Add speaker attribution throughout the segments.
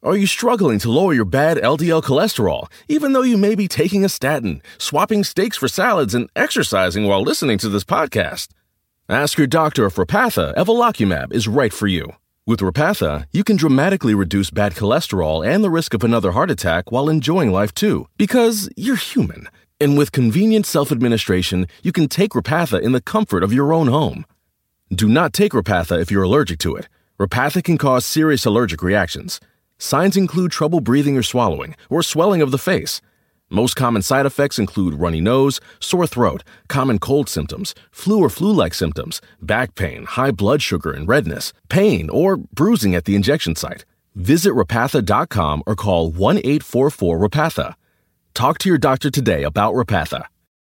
Speaker 1: Are you struggling to lower your bad LDL cholesterol, even though you may be taking a statin, swapping steaks for salads, and exercising while listening to this podcast? Ask your doctor if Repatha Evolocumab is right for you. With Repatha, you can dramatically reduce bad cholesterol and the risk of another heart attack while enjoying life too, because you're human. And with convenient self-administration, you can take Repatha in the comfort of your own home. Do not take Repatha if you're allergic to it. Repatha can cause serious allergic reactions. Signs include trouble breathing or swallowing, or swelling of the face. Most common side effects include runny nose, sore throat, common cold symptoms, flu or flu-like symptoms, back pain, high blood sugar and redness, pain, or bruising at the injection site. Visit Repatha.com or call 1-844-REPATHA. Talk to your doctor today about Repatha.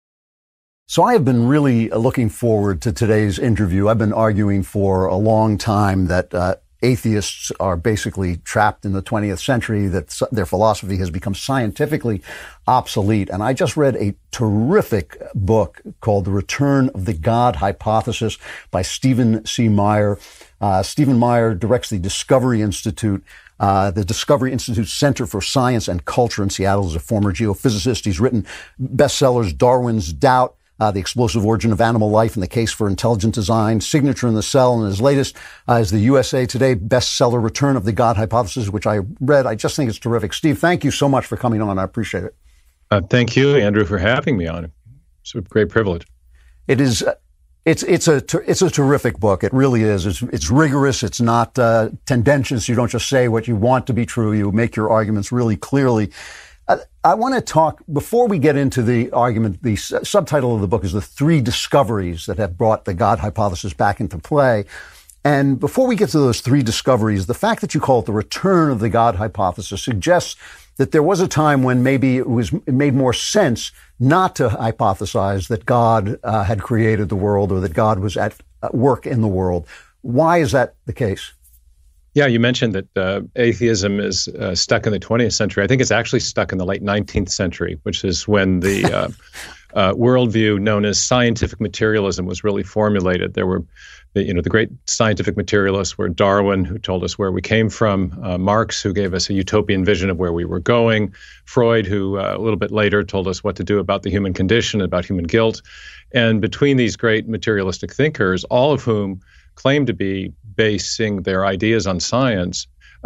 Speaker 2: So I have been really looking forward to today's interview. I've been arguing for a long time that atheists are basically trapped in the 20th century, that their philosophy has become scientifically obsolete. And I just read a terrific book called The Return of the God Hypothesis by Stephen C. Meyer. Stephen Meyer directs the Discovery Institute. The Discovery Institute Center for Science and Culture in Seattle. Is a former geophysicist. He's written bestsellers Darwin's Doubt, The Explosive Origin of Animal Life and the Case for Intelligent Design, Signature in the Cell, and his latest is the USA Today bestseller, Return of the God Hypothesis, which I read. I just think it's terrific. Steve, thank you so much for coming on. I appreciate it.
Speaker 3: Thank you, Andrew, for having me on. It's a great privilege.
Speaker 2: It is. It's a terrific book. It really is. It's rigorous. It's not tendentious. You don't just say what you want to be true. You make your arguments really clearly. I want to talk, before we get into the argument, the subtitle of the book is The Three Discoveries That Have Brought the God Hypothesis Back into Play. And before we get to those three discoveries, the fact that you call it the return of the God hypothesis suggests that there was a time when maybe it made more sense not to hypothesize that God had created the world or that God was at work in the world. Why is that the case?
Speaker 3: Yeah, you mentioned that atheism is stuck in the 20th century. I think it's actually stuck in the late 19th century, which is when the worldview known as scientific materialism was really formulated. There were, the great scientific materialists were Darwin, who told us where we came from, Marx, who gave us a utopian vision of where we were going, Freud, who a little bit later told us what to do about the human condition, about human guilt. And between these great materialistic thinkers, all of whom claim to be basing their ideas on science,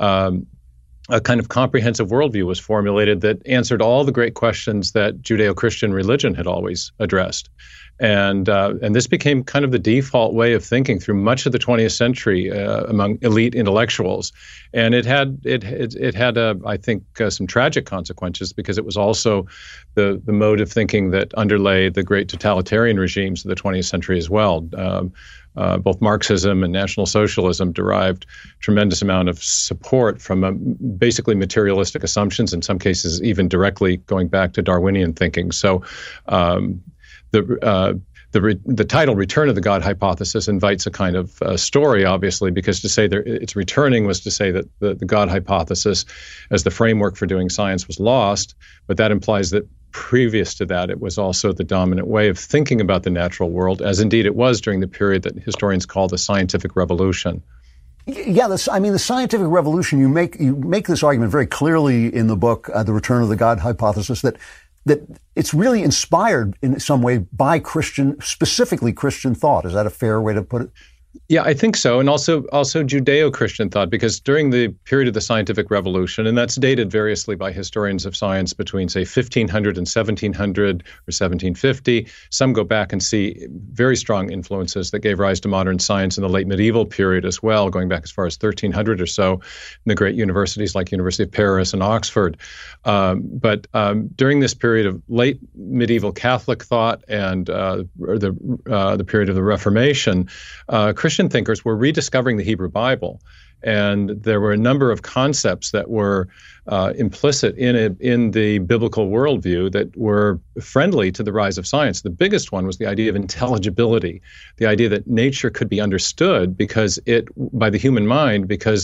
Speaker 3: a kind of comprehensive worldview was formulated that answered all the great questions that Judeo-Christian religion had always addressed. And this became kind of the default way of thinking through much of the 20th century among elite intellectuals. And it had I think, some tragic consequences, because it was also the mode of thinking that underlay the great totalitarian regimes of the 20th century as well. Both Marxism and National Socialism derived tremendous amount of support from basically materialistic assumptions, in some cases even directly going back to Darwinian thinking. So the title "Return of the God Hypothesis" invites a kind of story, obviously, because to say that it's returning was to say that the God hypothesis as the framework for doing science was lost, but that implies that previous to that, it was also the dominant way of thinking about the natural world, as indeed it was during the period that historians call the scientific revolution.
Speaker 2: Yeah, the scientific revolution, you make this argument very clearly in the book, The Return of the God Hypothesis, that it's really inspired in some way by specifically Christian thought. Is that a fair way to put it?
Speaker 3: Yeah, I think so. And also Judeo-Christian thought, because during the period of the scientific revolution, and that's dated variously by historians of science between, say, 1500 and 1700 or 1750, some go back and see very strong influences that gave rise to modern science in the late medieval period as well, going back as far as 1300 or so, in the great universities like University of Paris and Oxford. But during this period of late medieval Catholic thought and the period of the Reformation, Christian thinkers were rediscovering the Hebrew Bible, and there were a number of concepts that were implicit in the biblical worldview that were friendly to the rise of science. The biggest one was the idea of intelligibility, the idea that nature could be understood by the human mind, because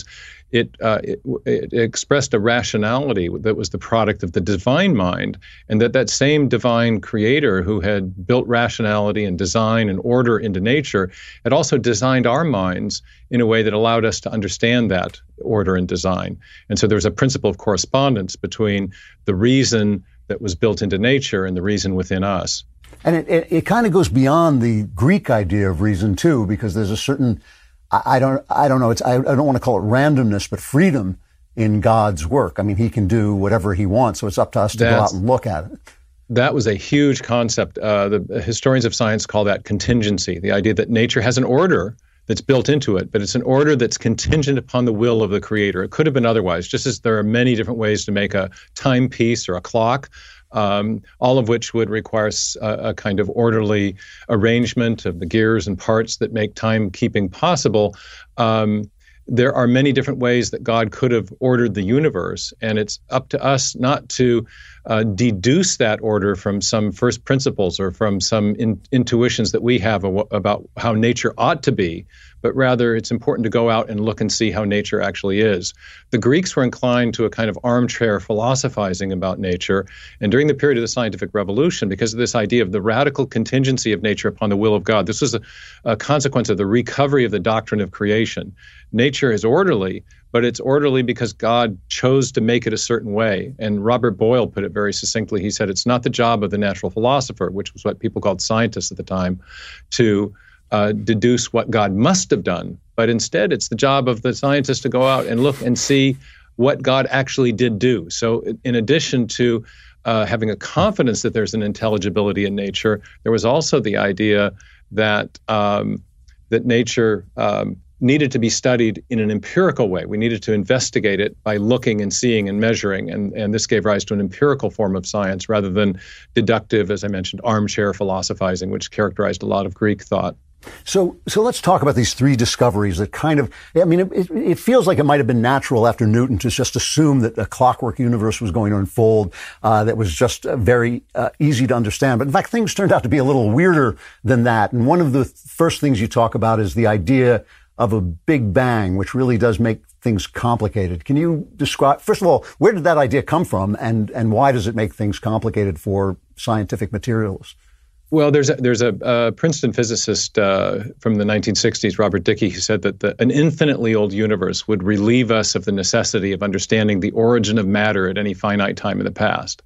Speaker 3: it expressed a rationality that was the product of the divine mind, and that same divine creator who had built rationality and design and order into nature had also designed our minds in a way that allowed us to understand that order and design. And so there's a principle of correspondence between the reason that was built into nature and the reason within us.
Speaker 2: And it kind of goes beyond the Greek idea of reason too, because there's a certain, I don't know, I don't want to call it randomness, but freedom in God's work. I mean, he can do whatever he wants, so it's up to us to go out and look at it.
Speaker 3: That was a huge concept. The historians of science call that contingency, the idea that nature has an order that's built into it, but it's an order that's contingent upon the will of the creator. It could have been otherwise, just as there are many different ways to make a timepiece or a clock, all of which would require a kind of orderly arrangement of the gears and parts that make timekeeping possible. There are many different ways that God could have ordered the universe, and it's up to us not to deduce that order from some first principles or from some intuitions that we have about how nature ought to be, but rather it's important to go out and look and see how nature actually is. The Greeks were inclined to a kind of armchair philosophizing about nature, and during the period of the scientific revolution, because of this idea of the radical contingency of nature upon the will of God, this was a consequence of the recovery of the doctrine of creation. Nature is orderly, but it's orderly because God chose to make it a certain way. And Robert Boyle put it very succinctly. He said, it's not the job of the natural philosopher, which was what people called scientists at the time, to deduce what God must have done. But instead, it's the job of the scientist to go out and look and see what God actually did do. So in addition to having a confidence that there's an intelligibility in nature, there was also the idea that that nature needed to be studied in an empirical way. We needed to investigate it by looking and seeing and measuring, and this gave rise to an empirical form of science rather than deductive, as I mentioned, armchair philosophizing, which characterized a lot of Greek thought.
Speaker 2: So let's talk about these three discoveries that kind of, I mean, it feels like it might have been natural after Newton to just assume that a clockwork universe was going to unfold that was just very easy to understand. But in fact, things turned out to be a little weirder than that. And one of the first things you talk about is the idea of a Big Bang, which really does make things complicated. Can you describe, first of all, where did that idea come from, and why does it make things complicated for scientific materialists?
Speaker 3: Well, there's a Princeton physicist from the 1960s, Robert Dicke, who said that an infinitely old universe would relieve us of the necessity of understanding the origin of matter at any finite time in the past.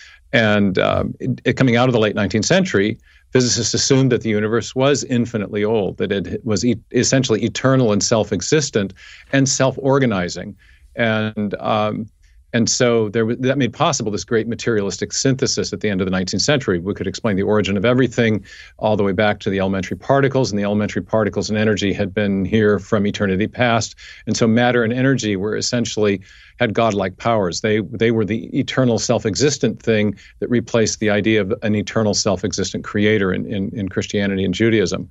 Speaker 3: And coming out of the late 19th century, physicists assumed that the universe was infinitely old, that it was essentially eternal and self-existent and self-organizing. And so that made possible this great materialistic synthesis at the end of the 19th century. We could explain the origin of everything all the way back to the elementary particles, and the elementary particles and energy had been here from eternity past. And so matter and energy were essentially had godlike powers. They were the eternal self-existent thing that replaced the idea of an eternal self-existent creator in Christianity and Judaism.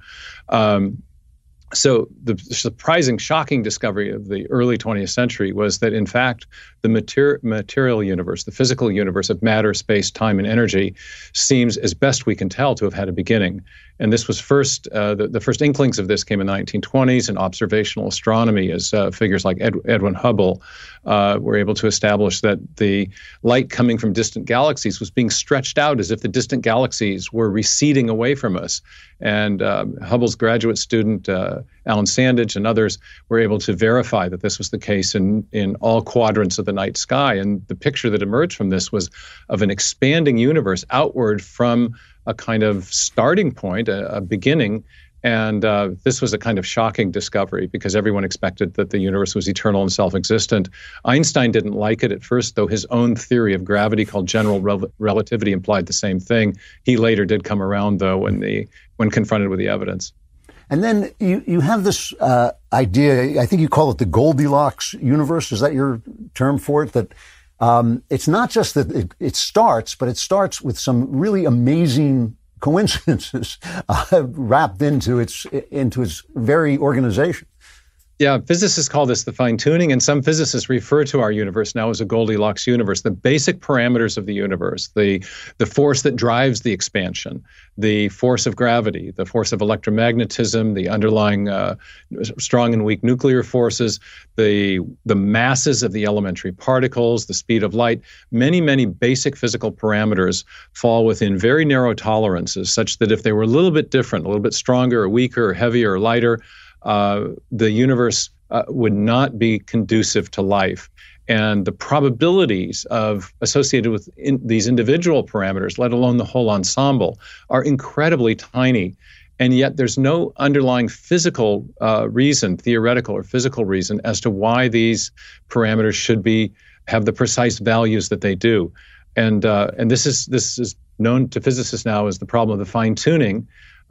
Speaker 3: So the surprising, shocking discovery of the early 20th century was that, in fact, the material universe, the physical universe of matter, space, time, and energy seems, as best we can tell, to have had a beginning. And this was first, the first inklings of this came in the 1920s in observational astronomy, as figures like Edwin Hubble were able to establish that the light coming from distant galaxies was being stretched out as if the distant galaxies were receding away from us. And Hubble's graduate student, Alan Sandage, and others were able to verify that this was the case in all quadrants of the night sky. And the picture that emerged from this was of an expanding universe outward from a kind of starting point, a beginning. And this was a kind of shocking discovery because everyone expected that the universe was eternal and self-existent. Einstein didn't like it at first, though his own theory of gravity called general relativity implied the same thing. He later did come around, though, when confronted with the evidence.
Speaker 2: And then you have this idea, I think you call it the Goldilocks universe. Is that your term for it? That it's not just that it starts, but it starts with some really amazing coincidences wrapped into its very organization.
Speaker 3: Yeah, physicists call this the fine-tuning, and some physicists refer to our universe now as a Goldilocks universe. The basic parameters of the universe, the force that drives the expansion, the force of gravity, the force of electromagnetism, the underlying strong and weak nuclear forces, the masses of the elementary particles, the speed of light, many basic physical parameters fall within very narrow tolerances, such that if they were a little bit different, a little bit stronger or weaker or heavier or lighter, the universe would not be conducive to life. And the probabilities associated with these individual parameters, let alone the whole ensemble, are incredibly tiny. And yet there's no underlying physical reason, theoretical or physical reason, as to why these parameters should have the precise values that they do. And this is known to physicists now as the problem of the fine-tuning.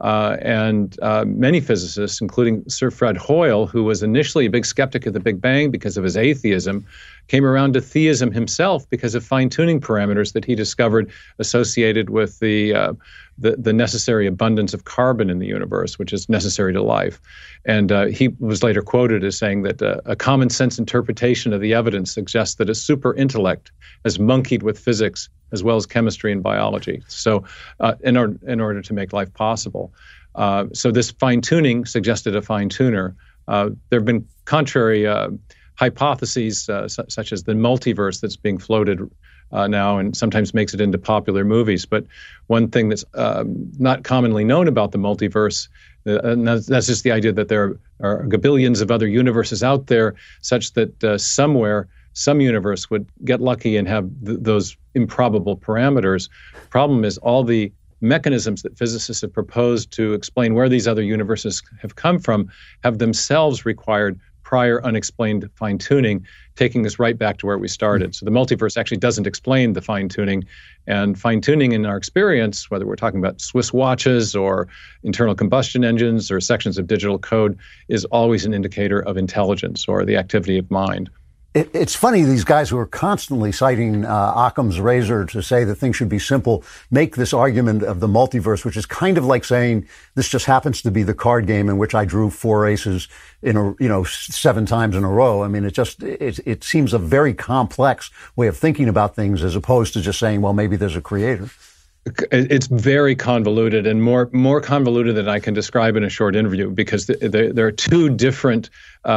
Speaker 3: And many physicists, including Sir Fred Hoyle, who was initially a big skeptic of the Big Bang because of his atheism, came around to theism himself because of fine-tuning parameters that he discovered associated with the necessary abundance of carbon in the universe, which is necessary to life. And he was later quoted as saying that a common sense interpretation of the evidence suggests that a super intellect has monkeyed with physics as well as chemistry and biology. So in order to make life possible. So this fine-tuning suggested a fine-tuner. There have been contrary hypotheses such as the multiverse that's being floated now and sometimes makes it into popular movies. But one thing that's not commonly known about the multiverse, and that's just the idea that there are gabillions of other universes out there, such that somewhere some universe would get lucky and have those improbable parameters. Problem is all the mechanisms that physicists have proposed to explain where these other universes have come from have themselves required prior unexplained fine-tuning, taking us right back to where we started. So the multiverse actually doesn't explain the fine-tuning. And fine-tuning in our experience, whether we're talking about Swiss watches or internal combustion engines or sections of digital code, is always an indicator of intelligence or the activity of mind.
Speaker 2: It's funny, these guys who are constantly citing Occam's razor to say that things should be simple make this argument of the multiverse, which is kind of like saying this just happens to be the card game in which I drew 4 aces in 7 times in a row. I mean, it seems a very complex way of thinking about things as opposed to just saying, well, maybe there's a creator.
Speaker 3: It's very convoluted and more convoluted than I can describe in a short interview, because there are 2 different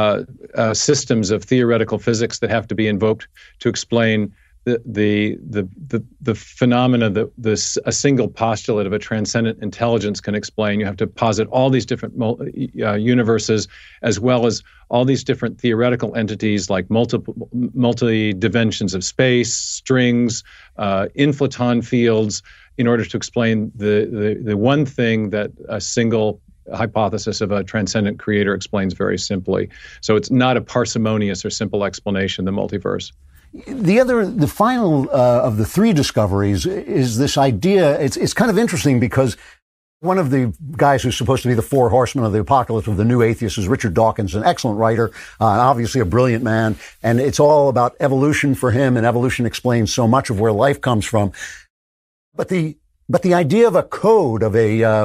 Speaker 3: systems of theoretical physics that have to be invoked to explain the phenomena that a single postulate of a transcendent intelligence can explain. You have to posit all these different universes, as well as all these different theoretical entities like multi-dimensions of space, strings, inflaton fields, in order to explain the one thing that a single hypothesis of a transcendent creator explains very simply. So it's not a parsimonious or simple explanation, the multiverse.
Speaker 2: The final of the 3 discoveries is this idea. It's kind of interesting because one of the guys who's supposed to be the 4 horsemen of the apocalypse of the new atheists is Richard Dawkins, an excellent writer, obviously a brilliant man. And it's all about evolution for him, and evolution explains so much of where life comes from. But the idea of a code, of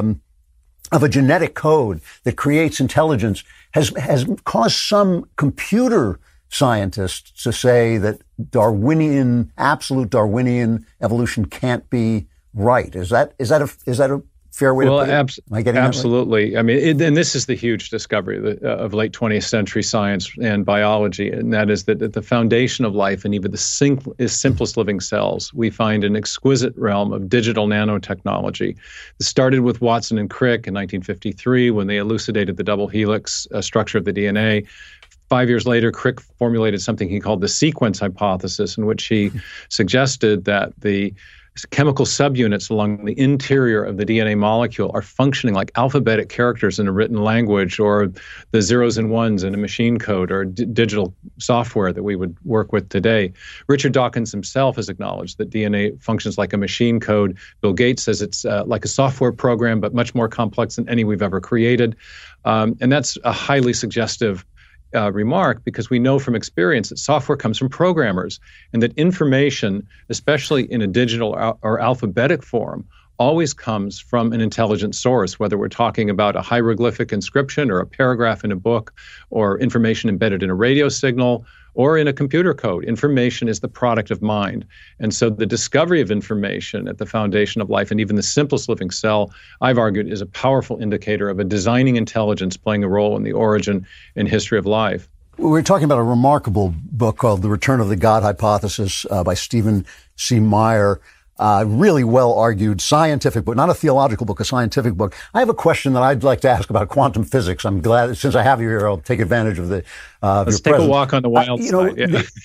Speaker 2: a genetic code that creates intelligence has caused some computer scientists to say that absolute Darwinian evolution can't be right. Is that a fair way to put it? Am I getting
Speaker 3: absolutely.
Speaker 2: That right?
Speaker 3: I mean, and this is the huge discovery of late 20th century science and biology, and that is that at the foundation of life, and even the simplest living cells, we find an exquisite realm of digital nanotechnology. It started with Watson and Crick in 1953 when they elucidated the double helix structure of the DNA. 5 years later, Crick formulated something he called the sequence hypothesis, in which he suggested that the chemical subunits along the interior of the DNA molecule are functioning like alphabetic characters in a written language, or the zeros and ones in a machine code or digital software that we would work with today. Richard Dawkins himself has acknowledged that DNA functions like a machine code. Bill Gates says it's like a software program, but much more complex than any we've ever created. And that's a highly suggestive remark, because we know from experience that software comes from programmers, and that information, especially in a digital or alphabetic form, always comes from an intelligent source, whether we're talking about a hieroglyphic inscription or a paragraph in a book or information embedded in a radio signal or in a computer code. Information is the product of mind. And so the discovery of information at the foundation of life, and even the simplest living cell, I've argued, is a powerful indicator of a designing intelligence playing a role in the origin and history of life.
Speaker 2: We're talking about a remarkable book called The Return of the God Hypothesis by Stephen C. Meyer. Really well-argued scientific book, not a theological book, a scientific book. I have a question that I'd like to ask about quantum physics. I'm glad, since I have you here, I'll take advantage of the
Speaker 3: Let's take a walk on the wild side.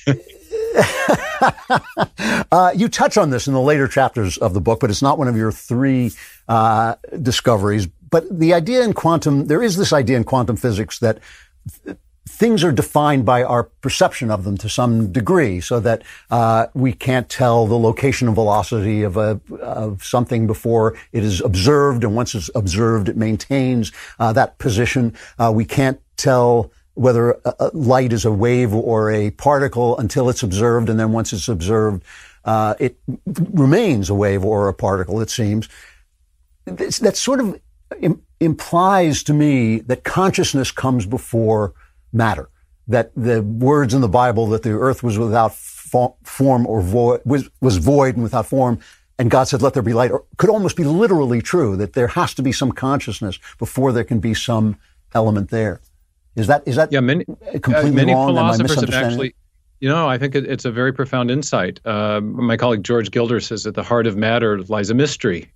Speaker 2: You touch on this in the later chapters of the book, but it's not one of your three discoveries. But the idea in quantum, there is this idea in quantum physics that things are defined by our perception of them to some degree, so that we can't tell the location and velocity of something before it is observed, and once it's observed, it maintains that position. We can't tell whether light is a wave or a particle until it's observed, and then once it's observed, it remains a wave or a particle, it seems. That sort of implies to me that consciousness comes before matter, that the words in the Bible that the earth was without form or void, was void and without form, and God said, let there be light, or could almost be literally true, that there has to be some consciousness before there can be some element there. Is that completely
Speaker 3: many
Speaker 2: wrong?
Speaker 3: Philosophers have actually, I think it's a very profound insight. My colleague George Gilder says at the heart of matter lies a mystery.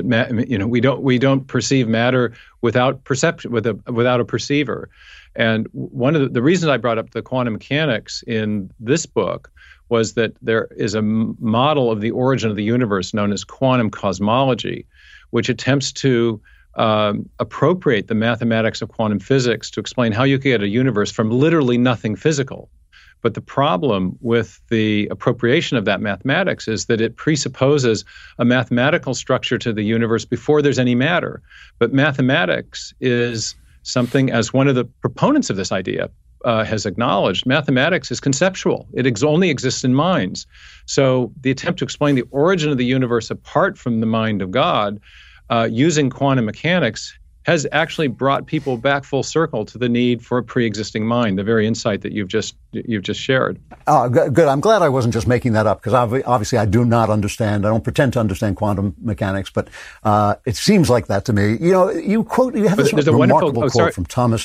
Speaker 3: We don't perceive matter without perception, without a perceiver. And one of the reasons I brought up the quantum mechanics in this book was that there is a model of the origin of the universe known as quantum cosmology, which attempts to appropriate the mathematics of quantum physics to explain how you could get a universe from literally nothing physical. But the problem with the appropriation of that mathematics is that it presupposes a mathematical structure to the universe before there's any matter. But mathematics is something, as one of the proponents of this idea has acknowledged, mathematics is conceptual. It only exists in minds. So the attempt to explain the origin of the universe apart from the mind of God using quantum mechanics has actually brought people back full circle to the need for a pre-existing mind, the very insight that you've just shared.
Speaker 2: Oh, good. I'm glad I wasn't just making that up, because obviously I do not understand. I don't pretend to understand quantum mechanics, but it seems like that to me. You have this remarkable quote from Thomas.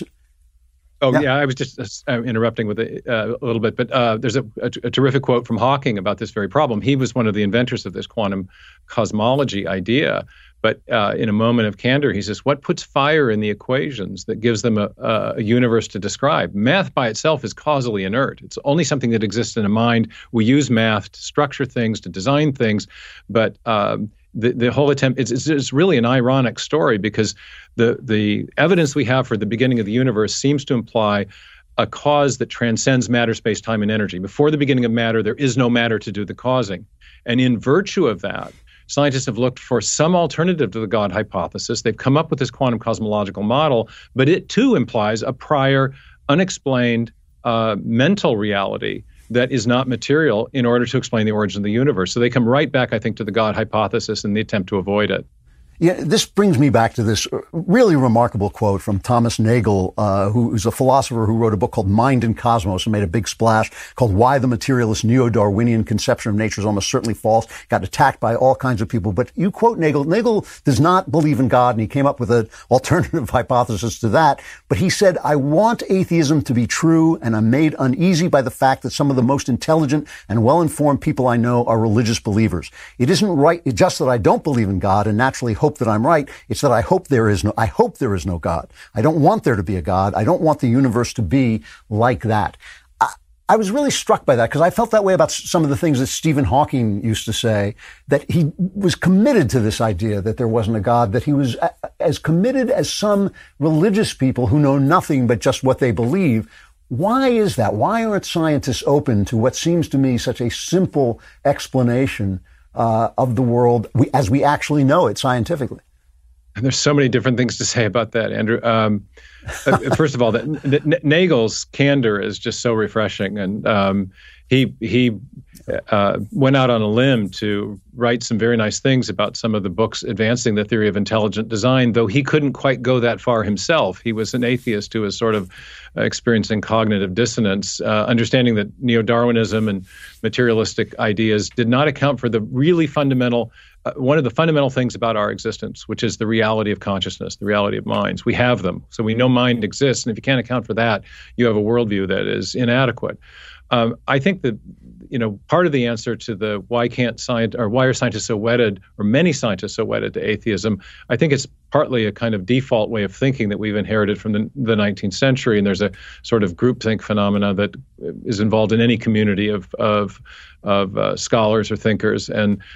Speaker 3: I was just interrupting with a little bit, but there's a terrific quote from Hawking about this very problem. He was one of the inventors of this quantum cosmology idea. But in a moment of candor, he says, what puts fire in the equations that gives them a universe to describe? Math by itself is causally inert. It's only something that exists in a mind. We use math to structure things, to design things. But the whole attempt, it's really an ironic story, because the evidence we have for the beginning of the universe seems to imply a cause that transcends matter, space, time, and energy. Before the beginning of matter, there is no matter to do the causing. And in virtue of that, scientists have looked for some alternative to the God hypothesis. They've come up with this quantum cosmological model, but it too implies a prior, unexplained mental reality that is not material in order to explain the origin of the universe. So they come right back, I think, to the God hypothesis in the attempt to avoid it.
Speaker 2: Yeah, this brings me back to this really remarkable quote from Thomas Nagel, who is a philosopher who wrote a book called Mind and Cosmos and made a big splash, called Why the Materialist Neo-Darwinian Conception of Nature is Almost Certainly False. Got attacked by all kinds of people. But you quote Nagel. Nagel does not believe in God, and he came up with an alternative hypothesis to that. But he said, I want atheism to be true, and I'm made uneasy by the fact that some of the most intelligent and well-informed people I know are religious believers. It isn't right just that I don't believe in God and naturally hope that I'm right. It's that I hope there is no God. I don't want there to be a God. I don't want the universe to be like that. I was really struck by that, because I felt that way about some of the things that Stephen Hawking used to say, that he was committed to this idea that there wasn't a God, that he was as committed as some religious people who know nothing but just what they believe. Why is that? Why aren't scientists open to what seems to me such a simple explanation of the world as we actually know it scientifically?
Speaker 3: And there's so many different things to say about that, Andrew. First of all, Nagel's candor is just so refreshing, and he went out on a limb to write some very nice things about some of the books advancing the theory of intelligent design, though he couldn't quite go that far himself. He was an atheist who was sort of experiencing cognitive dissonance, understanding that neo-Darwinism and materialistic ideas did not account for the really fundamental, one of the fundamental things about our existence, which is the reality of consciousness, the reality of minds. We have them. So we know mind exists. And if you can't account for that, you have a worldview that is inadequate. I think that, part of the answer to the why are scientists so wedded, or many scientists so wedded to atheism, I think it's partly a kind of default way of thinking that we've inherited from the 19th century. And there's a sort of groupthink phenomena that is involved in any community of scholars or thinkers.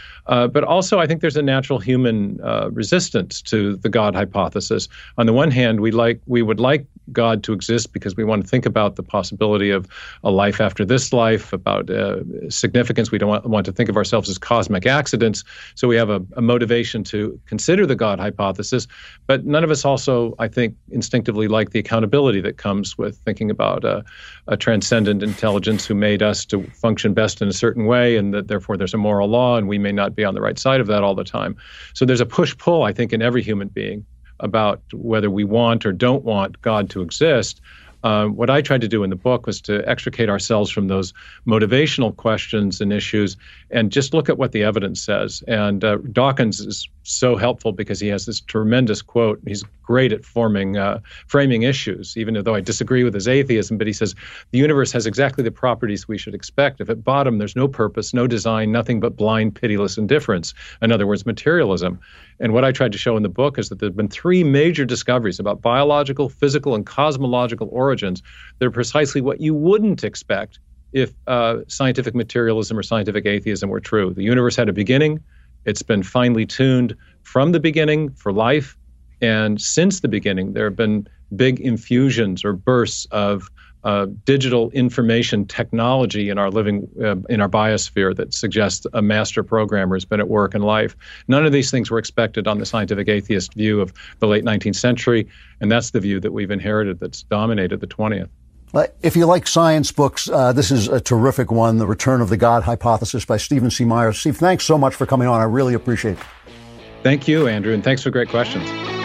Speaker 3: But also, I think there's a natural human resistance to the God hypothesis. On the one hand, we would like God to exist because we want to think about the possibility of a life after this life, about significance. We don't want to think of ourselves as cosmic accidents. So we have a motivation to consider the God hypothesis. But none of us also, I think, instinctively like the accountability that comes with thinking about a transcendent intelligence who made us to function best in a certain way, and that therefore there's a moral law, and we may not be on the right side of that all the time. So there's a push-pull, I think, in every human being about whether we want or don't want God to exist. What I tried to do in the book was to extricate ourselves from those motivational questions and issues and just look at what the evidence says. And Dawkins is so helpful because he has this tremendous quote. He's great at framing issues, even though I disagree with his atheism. But he says, the universe has exactly the properties we should expect. If at bottom there's no purpose, no design, nothing but blind, pitiless indifference. In other words, materialism. And what I tried to show in the book is that there have been three major discoveries about biological, physical, and cosmological origins. They're precisely what you wouldn't expect if scientific materialism or scientific atheism were true. The universe had a beginning. It's been finely tuned from the beginning for life. And since the beginning, there have been big infusions or bursts of digital information technology in our in our biosphere that suggests a master programmer has been at work in life. None of these things were expected on the scientific atheist view of the late 19th century, and that's the view that we've inherited that's dominated the 20th.
Speaker 2: If you like science books, this is a terrific one, The Return of the God Hypothesis by Stephen C. Myers. Steve, thanks so much for coming on. I really appreciate it.
Speaker 3: Thank you, Andrew, and thanks for great questions.